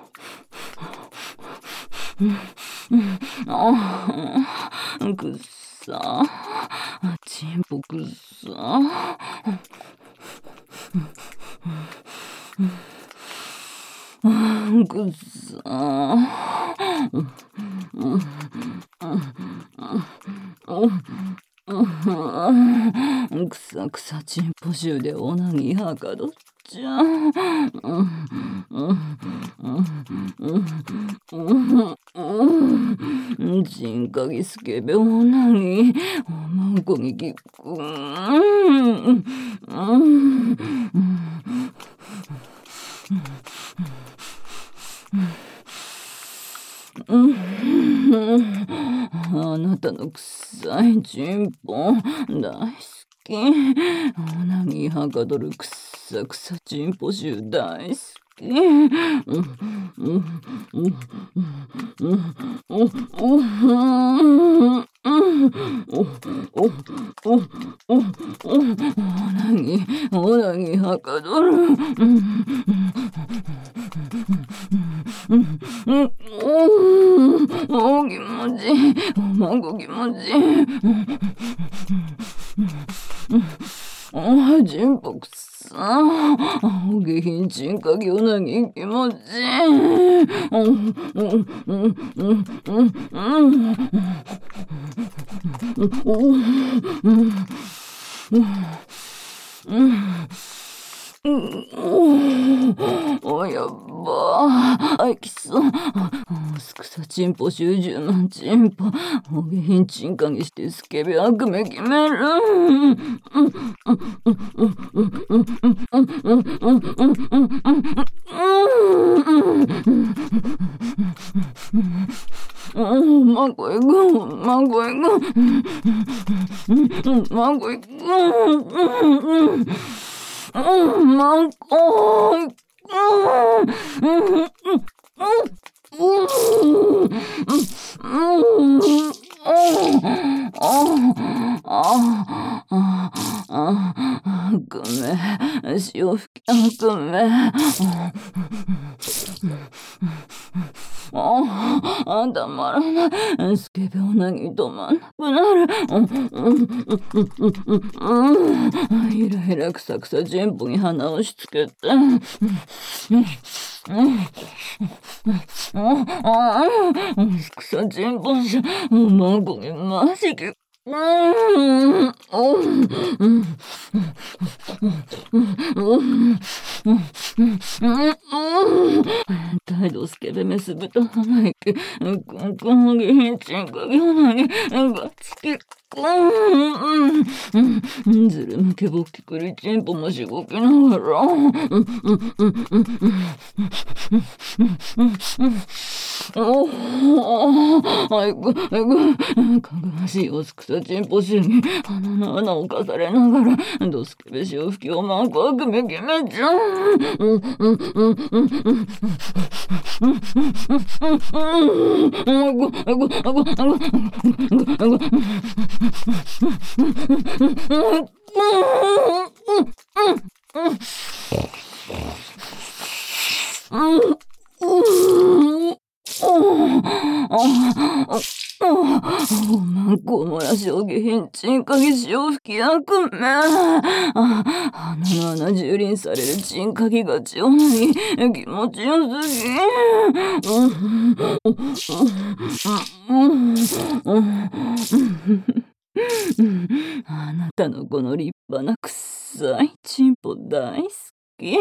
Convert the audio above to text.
くっさ。チンポくっさ。くっさ。くさくさチンポ臭でオナニーはかどっちゃ。チンカギスケベオナニーおまんこにきく。あなたの臭いチンポ大好き。オナニーはかどるくっさくさチンポ臭大好き。オナニーはかどる。お気持ちいい。おまんこ気持ちいい。チンポくさ。お下品チンカギオナニー気持ちいい。やっばあきそう。すくさチンポ集中のチンポお下品チンカギしてスケベ悪夢決める。マンコ行く。マンコ行く。マンコ行く。マンコ行く。悪夢潮吹き悪夢。たまらない。スケベオナニー止まんなくなる。ひらひらくさくさチンポに鼻を押し付けて。くさチンポじゃおまんこにマジき。態度スケベメス豚鼻息。この下品チンカギオナニーがつき。ずるむけぼっきくりチンポもしごきながら。かぐわしいおすくさチンポ臭に鼻の穴をかされながらドスケベ潮吹きおまんこ悪夢決めちゃう。おまんこ漏らしお下品チンカギ潮吹き悪夢。鼻の穴蹂躙されるチンカギがちオナニー気持ちよすぎ。あなたのこの立派なくっさいチンポ大好き。